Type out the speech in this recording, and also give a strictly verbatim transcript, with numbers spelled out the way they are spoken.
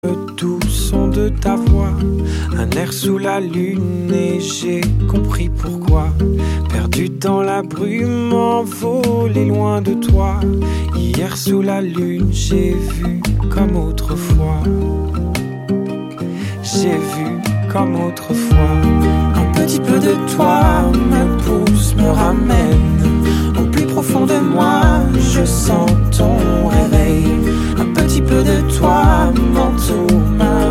Le doux son de ta voix, un air sous la lune et j'ai compris pourquoi. Perdu dans la brume, envolé loin de toi. Hier sous la lune, j'ai vu comme autrefois. J'ai vu comme autrefois. Un petit peu de toi me pousse, me ramène